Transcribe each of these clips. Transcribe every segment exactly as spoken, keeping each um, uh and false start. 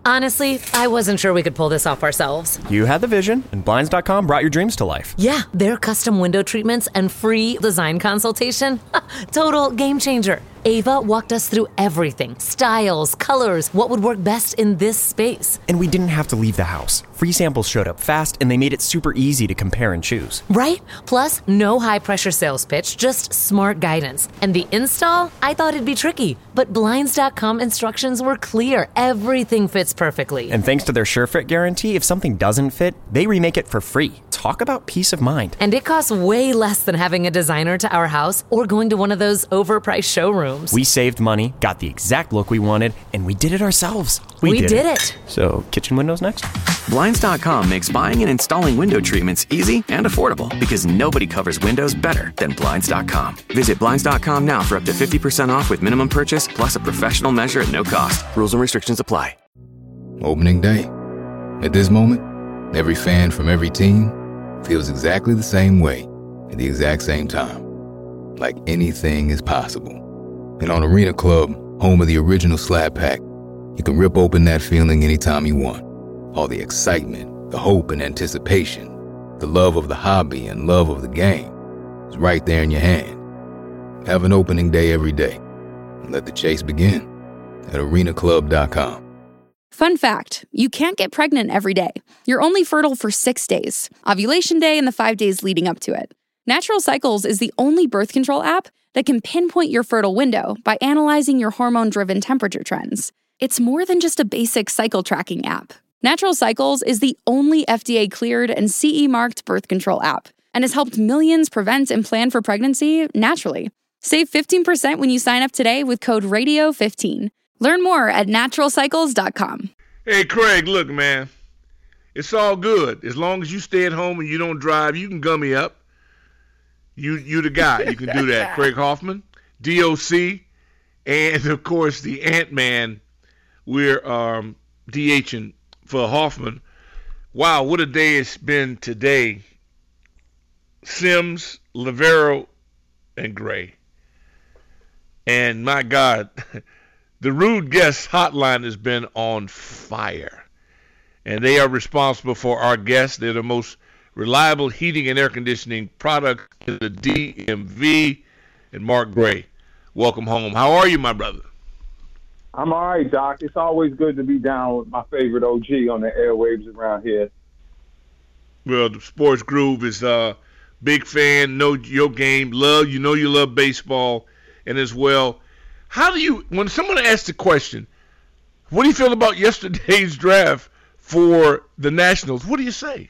Honestly, I wasn't sure we could pull this off ourselves. You had the vision, and Blinds dot com brought your dreams to life. Yeah, their custom window treatments and free design consultation. Total game changer. Ava walked us through everything. Styles, colors, what would work best in this space. And we didn't have to leave the house. Free samples showed up fast, and they made it super easy to compare and choose. Right? Plus, no high-pressure sales pitch, just smart guidance. And the install? I thought it'd be tricky, but Blinds dot com instructions were clear. Everything fits perfectly. And thanks to their SureFit guarantee, if something doesn't fit, they remake it for free. Talk about peace of mind. And it costs way less than having a designer to our house or going to one of those overpriced showrooms. We saved money, got the exact look we wanted, and we did it ourselves. We, we did, did it. it. So, kitchen windows next? Blinds dot com makes buying and installing window treatments easy and affordable because nobody covers windows better than Blinds dot com. Visit Blinds dot com now for up to fifty percent off with minimum purchase plus a professional measure at no cost. Rules and restrictions apply. Opening day. At this moment, every fan from every team feels exactly the same way at the exact same time. Like anything is possible. And on Arena Club, home of the original Slab Pack, you can rip open that feeling anytime you want. All the excitement, the hope and anticipation, the love of the hobby and love of the game is right there in your hand. Have an opening day every day and let the chase begin at arena club dot com. Fun fact, you can't get pregnant every day. You're only fertile for six days, ovulation day and the five days leading up to it. Natural Cycles is the only birth control app that can pinpoint your fertile window by analyzing your hormone-driven temperature trends. It's more than just a basic cycle tracking app. Natural Cycles is the only F D A-cleared and C E-marked birth control app and has helped millions prevent and plan for pregnancy naturally. Save fifteen percent when you sign up today with code radio fifteen. Learn more at natural cycles dot com. Hey, Craig, look, man. It's all good. As long as you stay at home and you don't drive, you can gummy up. You you the guy. You can do that. Craig Hoffman, D O C, and, of course, the Ant-Man. We're um, DHing for Hoffman. Wow, what a day it's been today. Sims, Lavero, and Gray. And, my God, the Rude Guest hotline has been on fire. And they are responsible for our guests. They're the most reliable heating and air conditioning product in the D M V. And Mark Gray, welcome home. How are you, my brother? I'm all right, Doc. It's always good to be down with my favorite O G on the airwaves around here. Well, the Sports Groove is a uh, big fan, know your game, love, you know you love baseball, and as well, how do you, when someone asks the question, what do you feel about yesterday's draft for the Nationals, what do you say?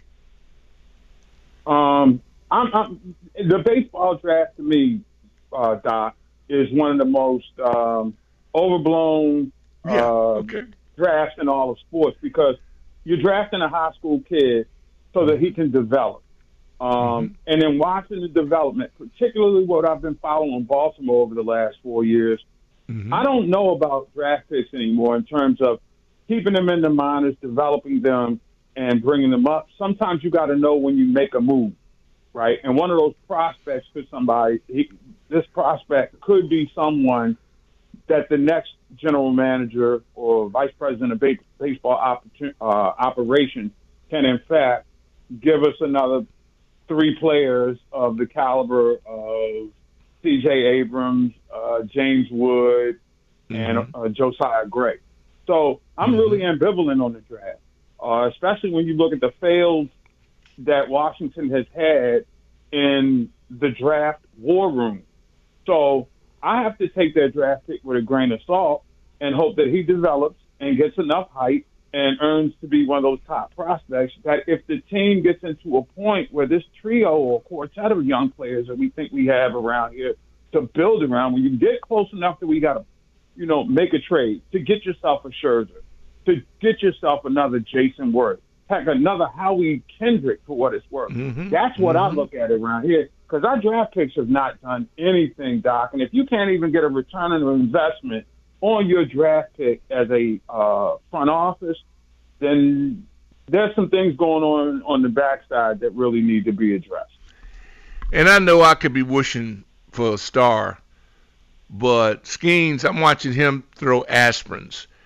Um, I'm, I'm the baseball draft to me, uh, Doc, is one of the most um, overblown yeah, uh, okay. drafts in all of sports because you're drafting a high school kid so that he can develop. Um, mm-hmm. And then watching the development, particularly what I've been following Baltimore over the last four years, mm-hmm. I don't know about draft picks anymore in terms of keeping them in the minors, developing them, and bringing them up. Sometimes you got to know when you make a move, right? And one of those prospects could somebody, he, this prospect could be someone that the next general manager or vice president of base, baseball oppor- uh, operations can, in fact, give us another three players of the caliber of C J Abrams, uh, James Wood, mm-hmm. and uh, Josiah Gray. So I'm mm-hmm. really ambivalent on the draft, uh, especially when you look at the fails that Washington has had in the draft war room. So I have to take that draft pick with a grain of salt and hope that he develops and gets enough height and earns to be one of those top prospects that if the team gets into a point where this trio or quartet of young players that we think we have around here to build around, when you get close enough that we got to, you know, make a trade to get yourself a Scherzer, to get yourself another Jason Worth, heck, another Howie Kendrick for what it's worth. Mm-hmm. That's what mm-hmm. I look at around here. Because our draft picks have not done anything, Doc. And if you can't even get a return on investment on your draft pick as a uh, front office, then there's some things going on on the backside that really need to be addressed. And I know I could be wishing for a star, but Skeens, I'm watching him throw aspirins.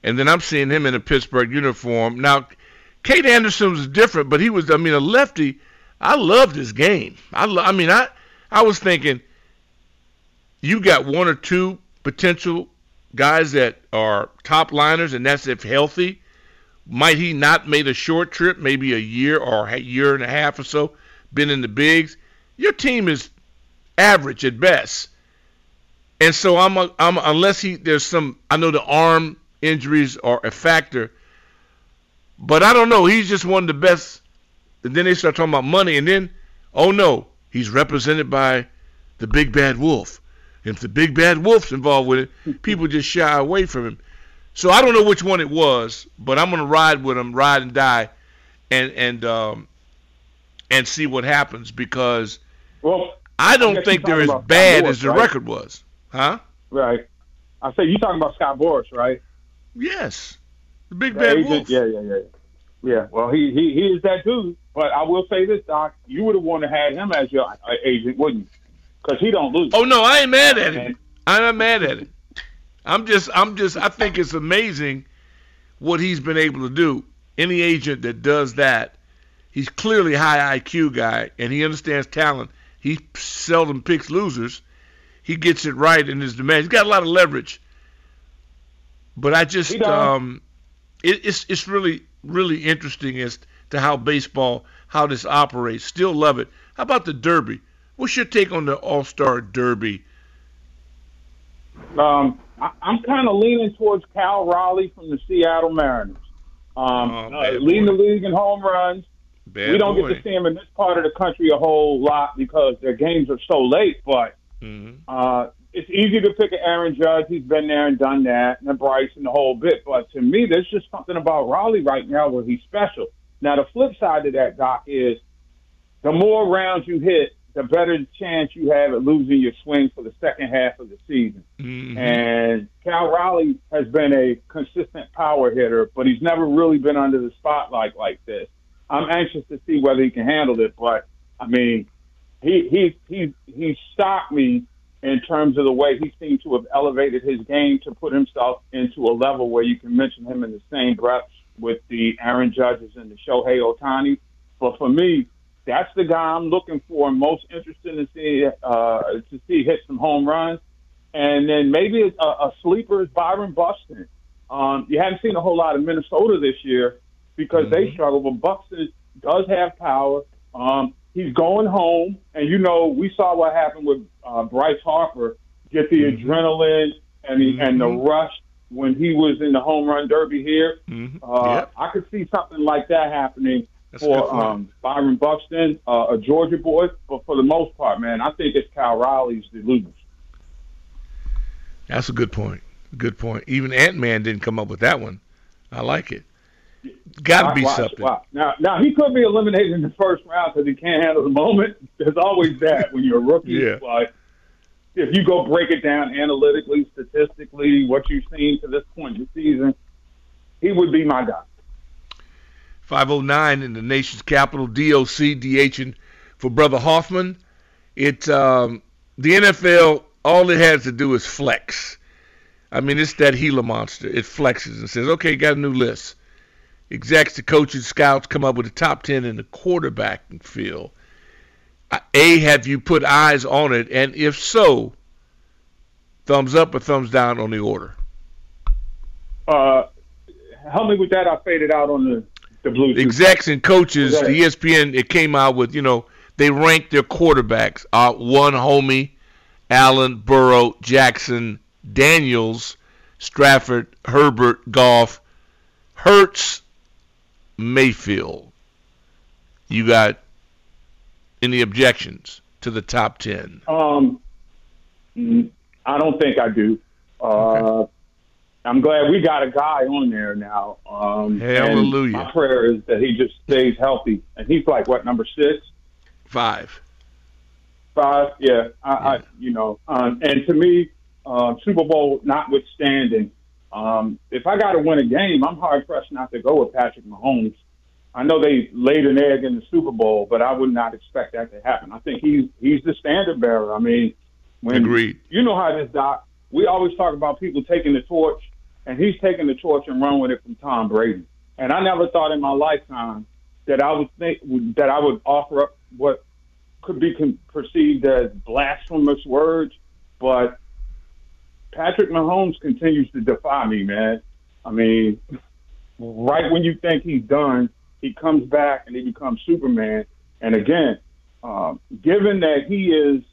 And then I'm seeing him in a Pittsburgh uniform. Now, Kate Anderson was different, but he was, I mean, a lefty. I loved his game. I, lo- I mean, I, I was thinking, you got one or two potential guys that are top liners, and that's if healthy. Might he not made a short trip, maybe a year or a year and a half or so, been in the bigs? Your team is average at best. And so I'm, a, I'm unless he there's some, I know the arm injuries are a factor, but I don't know. He's just one of the best. And then they start talking about money, and then, oh no, he's represented by the big bad wolf. If the big bad wolf's involved with it, people just shy away from him. So I don't know which one it was, but I'm gonna ride with him, ride and die, and and um, and see what happens, because well, I don't I think they're as bad as the right? record was, huh? Right. I say you talking about Scott Boras, right? Yes, the big the bad agent, wolf. Yeah, yeah, yeah, yeah. Well, he he he is that dude. But I will say this, Doc, you would have wanted to have him as your agent, wouldn't you? Because he don't lose. Oh no, I ain't mad at him. I'm not mad at it. I'm just, I'm just, I think it's amazing what he's been able to do. Any agent that does that, he's clearly a high I Q guy, and he understands talent. He seldom picks losers. He gets it right in his demand. He's got a lot of leverage. But I just, um, it, it's it's really, really interesting as to how baseball, how this operates. Still love it. How about the Derby? What's your take on the All-Star Derby? Um, I, I'm kind of leaning towards Cal Raleigh from the Seattle Mariners. Um, oh, uh, leading the league in home runs. Bad we don't boy. get to see them in this part of the country a whole lot because their games are so late, but mm-hmm. uh, it's easy to pick an Aaron Judge. He's been there and done that, and Bryson, the whole bit. But to me, there's just something about Raleigh right now where he's special. Now, the flip side of that, Doc, is the more rounds you hit, the better chance you have at losing your swing for the second half of the season. Mm-hmm. And Cal Raleigh has been a consistent power hitter, but he's never really been under the spotlight like this. I'm anxious to see whether he can handle it, but, I mean, he he he he shocked me in terms of the way he seemed to have elevated his game to put himself into a level where you can mention him in the same breath with the Aaron Judges and the Shohei Ohtani. But for me, that's the guy I'm looking for and most interested to see uh, to see hit some home runs. And then maybe a, a sleeper is Byron Buxton. Um, you haven't seen a whole lot of Minnesota this year because mm-hmm. they struggle, but Buxton does have power. Um, he's going home, and, you know, we saw what happened with uh, Bryce Harper, get the mm-hmm. adrenaline and the, mm-hmm. and the rush when he was in the home run derby here. Mm-hmm. Uh, yep. I could see something like that happening That's for um, Byron Buxton, uh, a Georgia boy. But for the most part, man, I think it's Cal Raleigh's the losers. That's a good point. Good point. Even Ant-Man didn't come up with that one. I like it. Got to be watch, something. Watch. Now, now, he could be eliminated in the first round because he can't handle the moment. There's always that when you're a rookie. Yeah. But if you go break it down analytically, statistically, what you've seen to this point in the season, he would be my guy. five oh nine in the nation's capital, D O C, DHing for Brother Hoffman. It, um, the N F L, all it has to do is flex. I mean, it's that Gila monster. It flexes and says, okay, got a new list. Execs, the coaches, scouts come up with the top ten in the quarterbacking field. A, have you put eyes on it? And if so, thumbs up or thumbs down on the order? Uh, help me with that. I faded out on the, the Blues. Execs and coaches, the E S P N, it came out with, you know, they ranked their quarterbacks. Uh, one, Homey, Allen, Burrow, Jackson, Daniels, Stafford, Herbert, Goff, Hurts, Mayfield. You got any objections to the top ten? Um, I don't think I do. Uh, okay. I'm glad we got a guy on there now. Um, Hallelujah. My prayer is that he just stays healthy. And he's like, what, number six? Five. Five, yeah. I, yeah. I you know, um, and to me, uh, Super Bowl notwithstanding, um, if I got to win a game, I'm hard-pressed not to go with Patrick Mahomes. I know they laid an egg in the Super Bowl, but I would not expect that to happen. I think he's he's the standard bearer. I mean, when Agreed. You know how it is, Doc. We always talk about people taking the torch and he's taking the torch and run with it from Tom Brady. And I never thought in my lifetime that I would think that I would offer up what could be con- perceived as blasphemous words, but Patrick Mahomes continues to defy me, man. I mean, right when you think he's done, he comes back and he becomes Superman. And again, um, given that he is,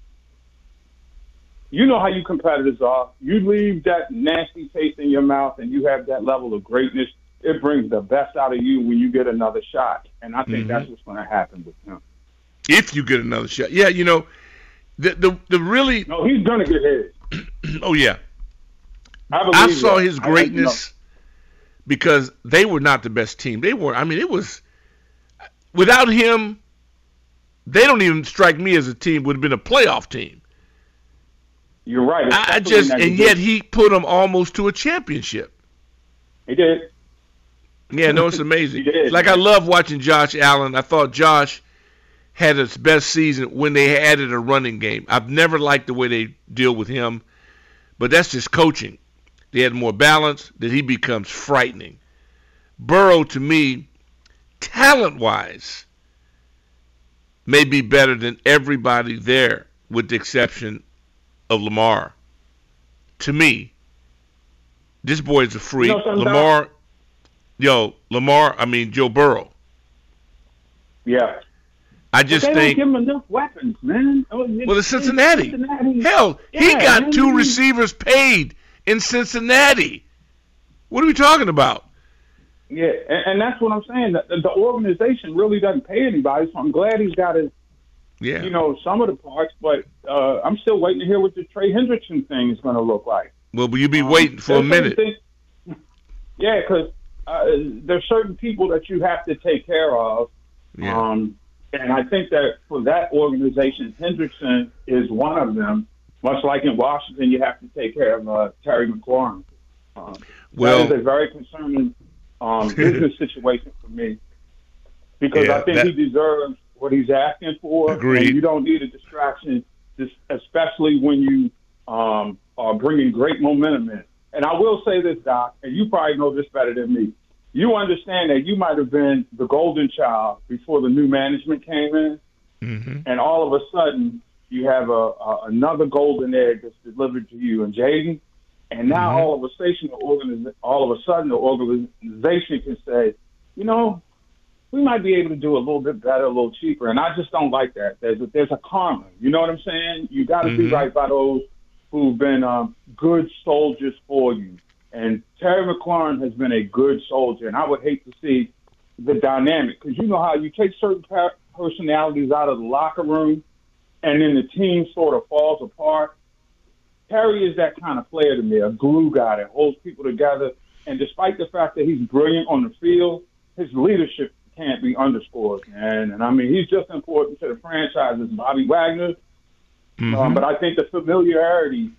you know how you competitors are. You leave that nasty taste in your mouth and you have that level of greatness. It brings the best out of you when you get another shot. And I think mm-hmm. that's what's going to happen with him. If you get another shot. Yeah, you know, the the, the really... No, he's going to get his. Oh, yeah. I, I saw that. his greatness I, you know. because they were not the best team. They were, I mean, it was... Without him, they don't even strike me as a team would have been a playoff team. You're right. I just, and yet he put them almost to a championship. He did. Yeah, no, it's amazing. He did. Like, I love watching Josh Allen. I thought Josh had his best season when they added a running game. I've never liked the way they deal with him, but that's just coaching. They had more balance, that he becomes frightening. Burrow, to me, talent-wise, may be better than everybody there, with the exception of Lamar. To me, this boy is a freak. You know, Lamar, yo, Lamar, I mean, Joe Burrow. Yeah. I just but they think. Don't give him enough weapons, man. Well, it's Cincinnati. Cincinnati. Hell, yeah, he got man. two receivers paid in Cincinnati. What are we talking about? Yeah, and, and that's what I'm saying. The, the organization really doesn't pay anybody, so I'm glad he's got his, yeah. you know, some of the parts. But uh, I'm still waiting to hear what the Trey Hendrickson thing is going to look like. Well, will you be um, waiting for a minute? Things, yeah, because uh, there's certain people that you have to take care of. Yeah. Um, and I think that for that organization, Hendrickson is one of them. Much like in Washington, you have to take care of uh, Terry McLaurin. Uh, well, that is a very concerning um, business situation for me, because yeah, I think that, he deserves what he's asking for. Agreed. And you don't need a distraction, especially when you um, are bringing great momentum in. And I will say this, Doc, and you probably know this better than me. You understand that you might have been the golden child before the new management came in, mm-hmm. and all of a sudden you have a, a another golden egg that's delivered to you and Jaden, and now mm-hmm. all of a sudden, the organiz- all of a sudden the organization can say, you know, we might be able to do a little bit better, a little cheaper, and I just don't like that. There's a, there's a karma. You know what I'm saying? You got to mm-hmm. be right by those who've been um, good soldiers for you. And Terry McLaurin has been a good soldier, and I would hate to see the dynamic, because you know how you take certain personalities out of the locker room and then the team sort of falls apart. Terry is that kind of player to me, a glue guy that holds people together. And despite the fact that he's brilliant on the field, his leadership can't be underscored, man. And, I mean, he's just important to the franchise as Bobby Wagner. Mm-hmm. Um, but I think the familiarity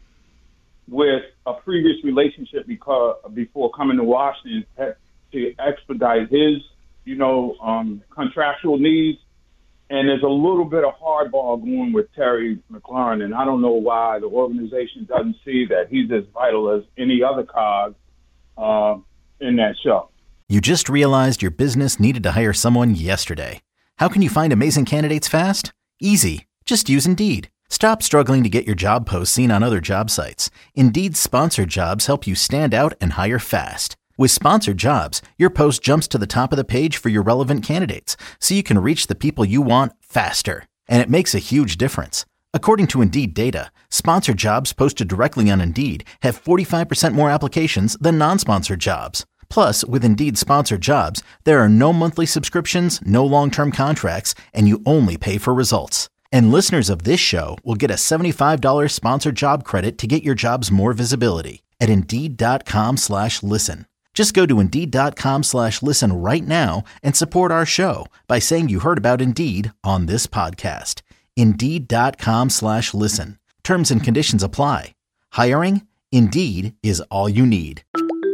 with a previous relationship because before coming to Washington had to expedite his, you know, um, contractual needs. And there's a little bit of hardball going with Terry McLaurin, and I don't know why the organization doesn't see that he's as vital as any other cog uh, in that show. You just realized your business needed to hire someone yesterday. How can you find amazing candidates fast? Easy. Just use Indeed. Stop struggling to get your job posts seen on other job sites. Indeed's sponsored jobs help you stand out and hire fast. With sponsored jobs, your post jumps to the top of the page for your relevant candidates, so you can reach the people you want faster. And it makes a huge difference. According to Indeed data, sponsored jobs posted directly on Indeed have forty-five percent more applications than non-sponsored jobs. Plus, with Indeed sponsored jobs, there are no monthly subscriptions, no long-term contracts, and you only pay for results. And listeners of this show will get a seventy-five dollars sponsored job credit to get your jobs more visibility at Indeed.com slash listen. Just go to Indeed.com slash listen right now and support our show by saying you heard about Indeed on this podcast. Indeed.com slash listen. Terms and conditions apply. Hiring? Indeed is all you need.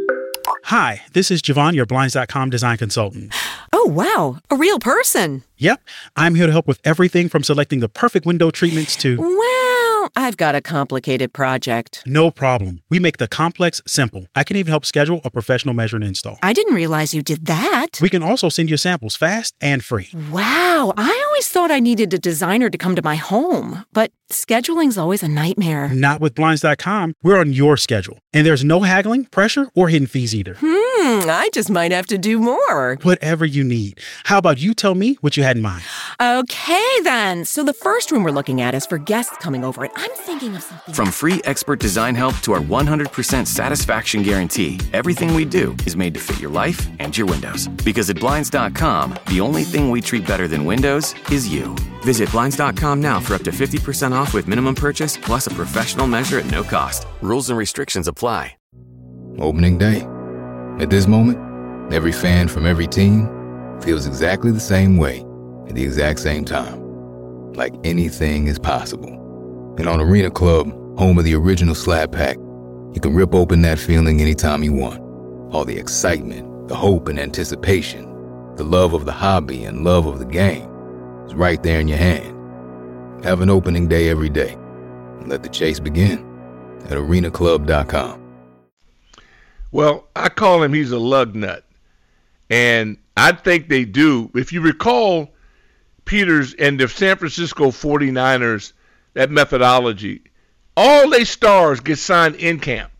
Hi, this is Javon, your Blinds dot com design consultant. Oh, wow. A real person. Yep. I'm here to help with everything from selecting the perfect window treatments to... Wow. I've got a complicated project. No problem. We make the complex simple. I can even help schedule a professional measure and install. I didn't realize you did that. We can also send you samples fast and free. Wow, I always thought I needed a designer to come to my home, but scheduling's always a nightmare. Not with Blinds dot com. We're on your schedule, and there's no haggling, pressure, or hidden fees either. Hmm, I just might have to do more. Whatever you need. How about you tell me what you had in mind? Okay, then. So the first room we're looking at is for guests coming over, and I'm thinking of something. From free expert design help to our one hundred percent satisfaction guarantee, everything we do is made to fit your life and your windows. Because at Blinds dot com, the only thing we treat better than windows is you. Visit Blinds dot com now for up to fifty percent off with minimum purchase plus a professional measure at no cost. Rules and restrictions apply. Opening day. At this moment, every fan from every team feels exactly the same way at the exact same time. Like anything is possible. And on Arena Club, home of the original Slab Pack, you can rip open that feeling anytime you want. All the excitement, the hope and anticipation, the love of the hobby and love of the game is right there in your hand. Have an opening day every day. And let the chase begin at arena club dot com. Well, I call him he's a lug nut. And I think they do. If you recall, Peters and the San Francisco forty-niners, that methodology, all they stars get signed in camp.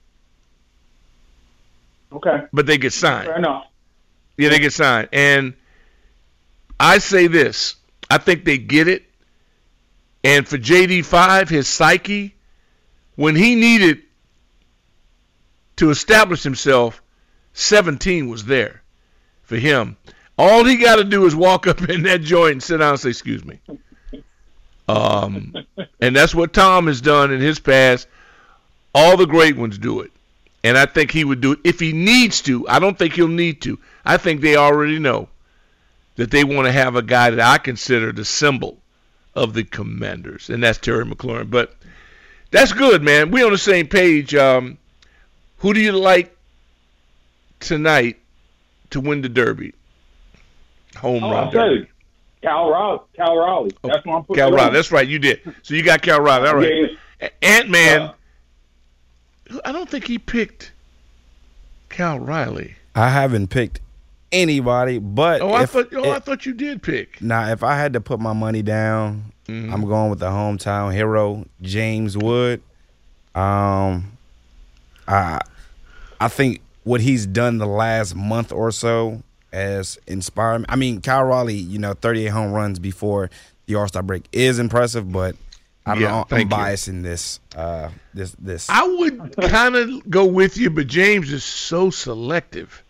Okay. But they get signed. Fair enough. Yeah, they get signed. And I say this. I think they get it. And for J D five, his psyche, when he needed to establish himself, seventeen was there for him. All he got to do is walk up in that joint and sit down and say, excuse me. Um, and that's what Tom has done in his past. All the great ones do it. And I think he would do it if he needs to. I don't think he'll need to. I think they already know that they want to have a guy that I consider the symbol of the Commanders, and that's Terry McLaurin. But that's good, man. We're on the same page. Um, who do you like tonight to win the Derby? Home Oh, run I'll tell derby. you. Cal Raleigh. Cal Raleigh. That's what I'm putting. Cal it Raleigh. on. That's right. You did. So you got Cal Raleigh. All right. Yeah. Ant-Man. Uh, I don't think he picked Cal Riley. I haven't picked anybody, but Oh, I if, thought. Oh, I if, thought you did pick. now if I had to put my money down, Mhm. I'm going with the hometown hero, James Wood. Um, I I think what he's done the last month or so has inspired me. I mean, Cal Raleigh, you know, thirty-eight home runs before the All-Star break is impressive, but I don't Yeah, know. I'm thank you. biasing this. Uh, this this. I would kind of go with you, but James is so selective.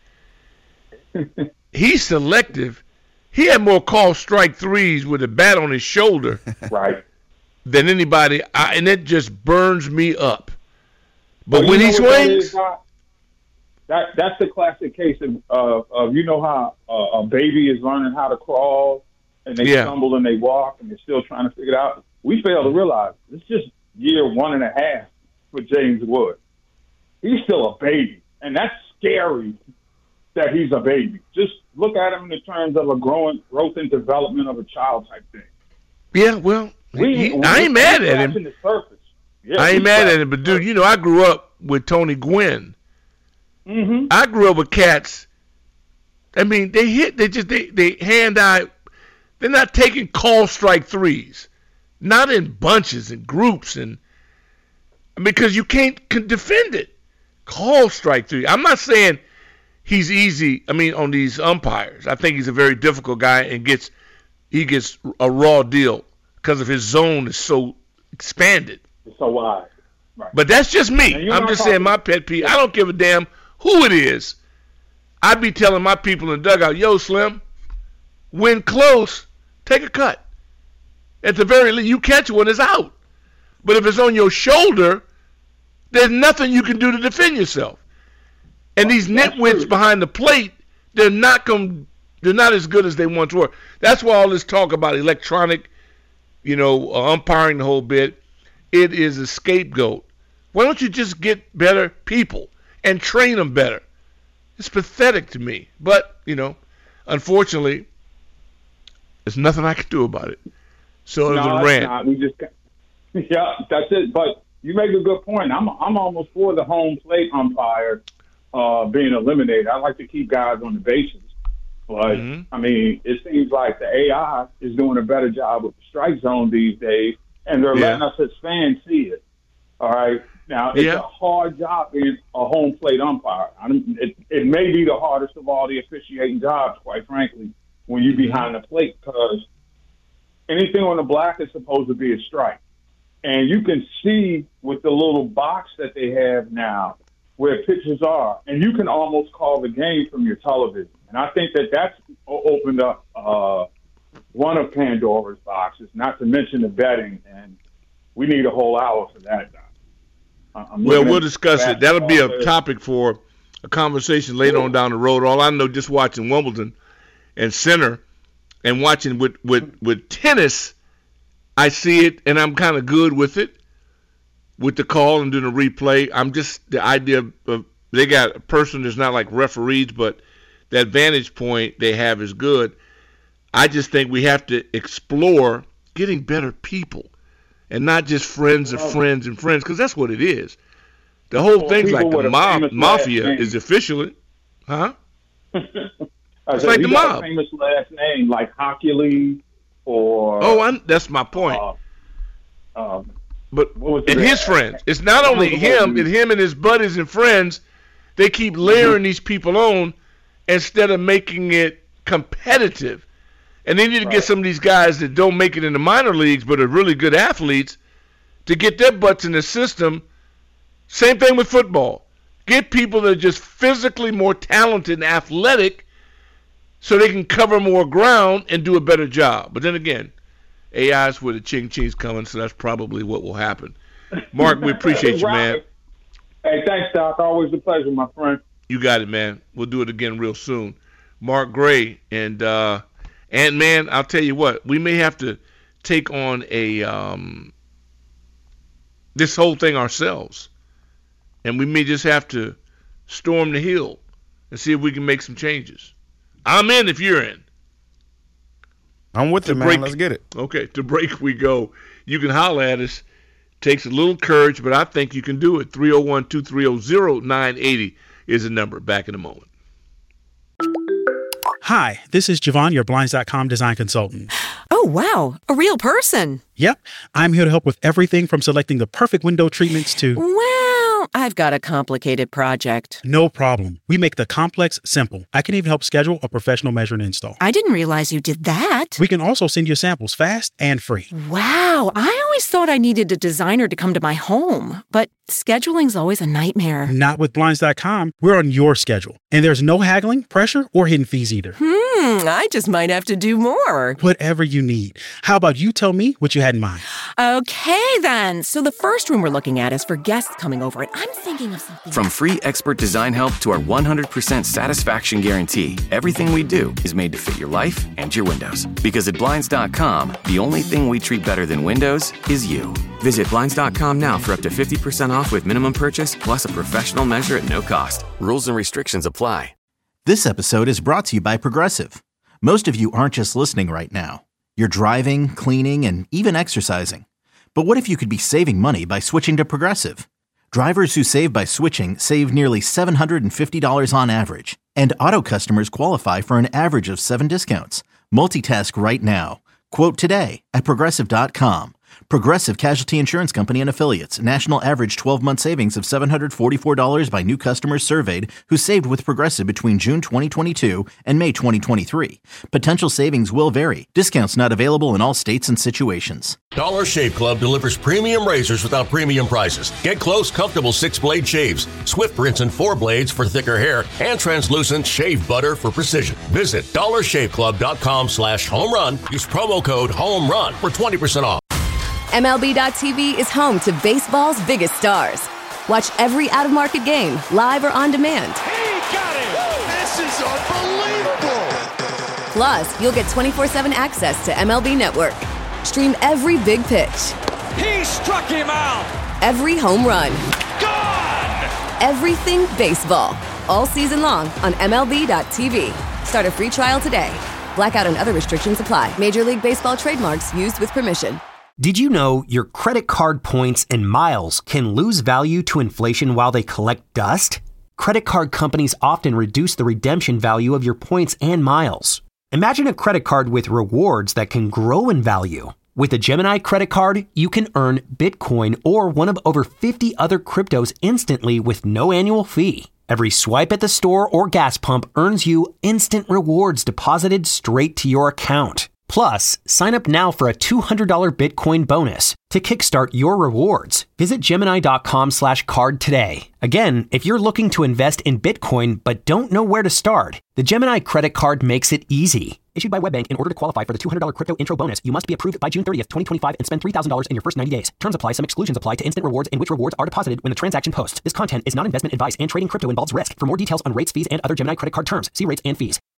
He's selective. He had more call strike threes with a bat on his shoulder Right. than anybody, I, and it just burns me up. But Well, when you he know what that is, swings, Doc? that that's the classic case of, uh, of you know how uh, a baby is learning how to crawl and they Yeah. stumble and they walk and they're still trying to figure it out. We fail to realize it's just year one and a half for James Wood. He's still a baby, and that's scary that he's a baby. Just look at him in the terms of a growing growth and development of a child type thing. yeah, well, We, he, we- I ain't we're mad at him. scratching the surface. Yeah, I ain't we mad at scratching him, but the dude, you know, I grew up with Tony Gwynn. Mm-hmm. I grew up with cats. I mean, they hit, they just, they, they hand eye. They're not taking call strike threes, not in bunches and groups, and because you can't can defend it. Call strike three. I'm not saying he's easy. I mean, on these umpires, I think he's a very difficult guy and gets he gets a raw deal because of his zone is so expanded. It's so wide. Right. But that's just Now, me. you're I'm not just talking- saying my pet peeve. I don't give a damn who it is. I'd be telling my people in the dugout, yo, Slim, when close, take a cut. At the very least, you catch one, it's out. But if it's on your shoulder, there's nothing you can do to defend yourself. And these That's nitwits true. behind the plate, they're not going, they're not as good as they once were. That's why all this talk about electronic, you know, uh, umpiring the whole bit, it is a scapegoat. Why don't you just get better people and train them better? It's pathetic to me. But, you know, unfortunately, there's nothing I can do about it. So it was No, a it's rant. not. We just Yeah, that's it. But you make a good point. I'm I'm almost for the home plate umpire uh, being eliminated. I like to keep guys on the bases. But, mm-hmm. I mean, it seems like the A I is doing a better job with the strike zone these days, and they're yeah. letting us as fans see it. All right? Now, it's yeah. a hard job being a home plate umpire. I mean, it, it may be the hardest of all the officiating jobs, quite frankly, when you're behind the plate, because anything on the black is supposed to be a strike. And you can see with the little box that they have now where pitches are, and you can almost call the game from your television. And I think that that's opened up uh, one of Pandora's boxes, not to mention the betting, and we need a whole hour for that. I'm well, we'll discuss it. That'll be a topic for a conversation later on down the road. All I know, just watching Wimbledon and Center and watching with, with, with tennis, I see it, and I'm kind of good with it, with the call and doing a replay. I'm just, the idea of, of they got a person that's not like referees, but that vantage point they have is good. I just think we have to explore getting better people and not just friends of friends and friends, because that's what it is. The whole well, thing's like the mob, mafia is officially, huh? It's like the mob. A famous last name like Hockley or. Oh, I'm, that's my point. Uh, um, but and his friends. It's not only him, it's him and his buddies and friends. They keep layering mm-hmm. these people on instead of making it competitive. And they need to right. get some of these guys that don't make it in the minor leagues but are really good athletes to get their butts in the system. Same thing with football. Get people that are just physically more talented and athletic so they can cover more ground and do a better job. But then again, A I's where the ching-ching's coming, so that's probably what will happen. Mark, we appreciate you, man. Hey, thanks, Doc. Always a pleasure, my friend. You got it, man. We'll do it again real soon. Mark Gray. And, uh, and man, I'll tell you what, we may have to take on a um, this whole thing ourselves. And we may just have to storm the hill and see if we can make some changes. I'm in if you're in. I'm with to you, man. Break, Let's get it. Okay, to break we go. You can holler at us. Takes a little courage, but I think you can do it. three oh one, two three oh, oh nine eight oh is the number. Back in a moment. Hi, this is Javon, your Blinds dot com design consultant. Oh, wow. A real person. Yep. I'm here to help with everything from selecting the perfect window treatments to... Well, I've got a complicated project. No problem. We make the complex simple. I can even help schedule a professional measure and install. I didn't realize you did that. We can also send you samples fast and free. Wow. I always thought I needed a designer to come to my home, but scheduling's always a nightmare. Not with Blinds dot com. We're on your schedule. And there's no haggling, pressure, or hidden fees either. Hmm, I just might have to do more. Whatever you need. How about you tell me what you had in mind? Okay, then. So the first room we're looking at is for guests coming over, and I'm thinking of something. From free expert design help to our one hundred percent satisfaction guarantee, everything we do is made to fit your life and your windows. Because at Blinds dot com, the only thing we treat better than windows is you. Visit Blinds dot com now for up to fifty percent off with minimum purchase plus a professional measure at no cost. Rules and restrictions apply. This episode is brought to you by Progressive. Most of you aren't just listening right now. You're driving, cleaning, and even exercising. But what if you could be saving money by switching to Progressive? Drivers who save by switching save nearly seven hundred fifty dollars on average. And auto customers qualify for an average of seven discounts. Multitask right now. Quote today at Progressive dot com. Progressive Casualty Insurance Company and Affiliates. National average twelve-month savings of seven hundred forty-four dollars by new customers surveyed who saved with Progressive between June twenty twenty-two and May twenty twenty-three. Potential savings will vary. Discounts not available in all states and situations. Dollar Shave Club delivers premium razors without premium prices. Get close, comfortable six-blade shaves, swift rinse and four blades for thicker hair, and translucent shave butter for precision. Visit dollar shave club dot com slash home run. Use promo code HOMERUN for twenty percent off. M L B dot T V is home to baseball's biggest stars. Watch every out-of-market game, live or on demand. He got it! This is unbelievable! Plus, you'll get twenty-four seven access to M L B Network. Stream every big pitch. He struck him out! Every home run. Gone! Everything baseball. All season long on M L B dot T V. Start a free trial today. Blackout and other restrictions apply. Major League Baseball trademarks used with permission. Did you know your credit card points and miles can lose value to inflation while they collect dust? Credit card companies often reduce the redemption value of your points and miles. Imagine a credit card with rewards that can grow in value. With a Gemini credit card, you can earn Bitcoin or one of over fifty other cryptos instantly with no annual fee. Every swipe at the store or gas pump earns you instant rewards deposited straight to your account. Plus, sign up now for a two hundred dollars Bitcoin bonus to kickstart your rewards. Visit Gemini.com slash card today. Again, if you're looking to invest in Bitcoin but don't know where to start, the Gemini credit card makes it easy. Issued by WebBank, in order to qualify for the two hundred dollars crypto intro bonus, you must be approved by June thirtieth, twenty twenty-five and spend three thousand dollars in your first ninety days. Terms apply. Some exclusions apply to instant rewards in which rewards are deposited when the transaction posts. This content is not investment advice and trading crypto involves risk. For more details on rates, fees, and other Gemini credit card terms, see rates and fees.